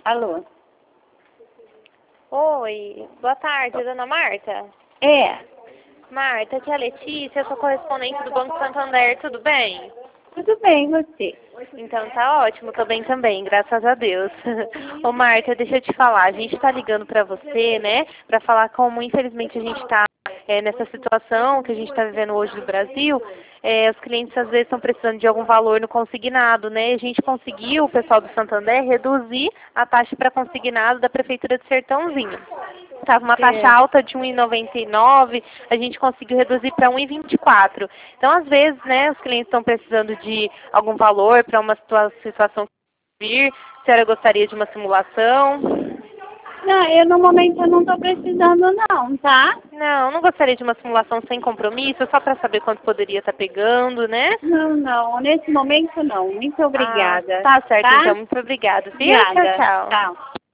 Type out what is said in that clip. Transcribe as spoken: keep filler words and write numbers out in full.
Alô? Oi, boa tarde, dona Marta. É, Marta, aqui é a Letícia, eu sou correspondente do Banco Santander, tudo bem? tudo bem, você? Então tá ótimo, tô bem também, graças a Deus. Ô Marta, deixa eu te falar, a gente tá ligando pra você, né, pra falar como infelizmente a gente tá é, nessa situação que a gente tá vivendo hoje no Brasil, é, os clientes às vezes estão precisando de algum valor no consignado, né, a gente conseguiu, o pessoal do Santander, reduzir a taxa para consignado da Prefeitura de Sertãozinho. Estava uma taxa É. alta de um real e noventa e nove centavos, a gente conseguiu reduzir para um real e vinte e quatro centavos. Então, às vezes, né, os clientes estão precisando de algum valor para uma situa situação vir. A senhora gostaria de uma simulação? Não, eu no momento eu não estou precisando não, tá? Não, não gostaria de uma simulação sem compromisso, só para saber quanto poderia estar pegando, né? Não, não, nesse momento não. Muito Ah, obrigada. tá certo, Tá? então. Muito obrigada. Viu? Tchau, Obrigada. tchau. Tchau.